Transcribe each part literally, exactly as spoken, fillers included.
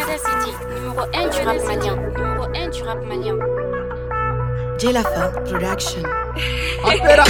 City, numéro un du rap malien. Numéro un du rap malien. J Lafa Production. Hapera,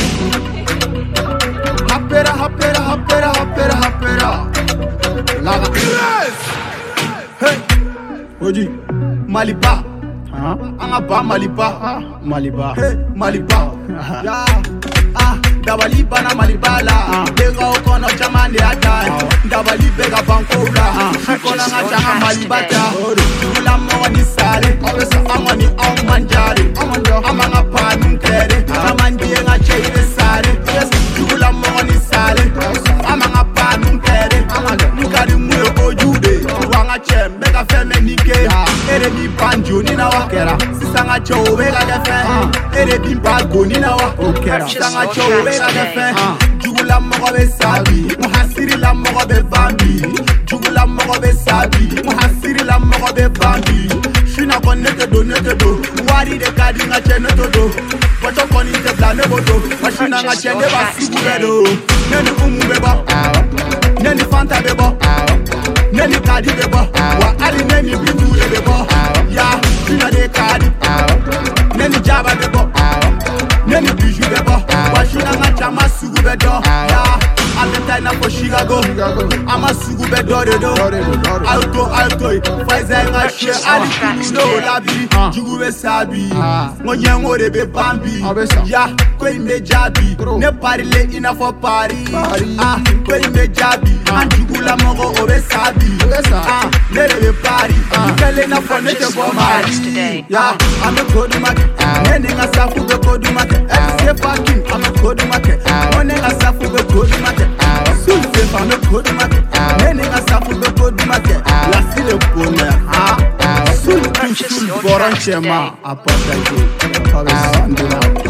hapera, hapera, hapera, hapera, hapera. Lava. Hey, Oji, Maliba. Angaba Maliba. Maliba. Hey, Maliba. Ya, ah, Dabali bana Malibala. Bega okono chamande atai. Dabali bega bankola. Shikola ngachanga Malibata. Tula mwani sale. Amani au manjari. Amanga panu kere. Amandi nga cheire sale. Tula mwani sale. Amanga panu kere. Mukari mwe ojude. Wanga chem bega feme nike. Ere ni banjo ni na wakera. Sisanga chow bega gefe. Ere di bago ni na wakera. Sisanga chow bega gefe. Jugula mwa be sabi. Muhasiri la mwa be bambi. Jugula mwa be sabi. Muhasiri la mwa be bambi. Shina kon nete do nete do. Wari de kadi nga che nete do. Wacho koni te blane bodo. Washina nga che ne basi bubedo. Neni umu beba. Neni fanta beba. Neni kadi beba. Wa ali neni bitu beba. Ya, shina de kadi. Neni jaba beba. Neni biju beba. Washina nga chama sugu bedo. Ya, alenta na for Chicago. Ama sugu bedo do. Alto alto. Faiza nga she ali no labi. Jugu be sabi. Mo nyango de be bambi. Ya, ko ime jabi. Ne parle ina for Paris. Ah, ko ime jabi. Anjugu la mogo obe sabi. Ah, ne be Paris. Kele na for ne te bo mari. Ya, I'm a good market. Nene nga safu be good market. Say fucking, I'm a good market. Nene nga safu be good market. Soon say I'm a good market. Nene nga safu be good market. La sile bonheur. Ah, soon tu sul boranchema. Apota je. Kabe sandula.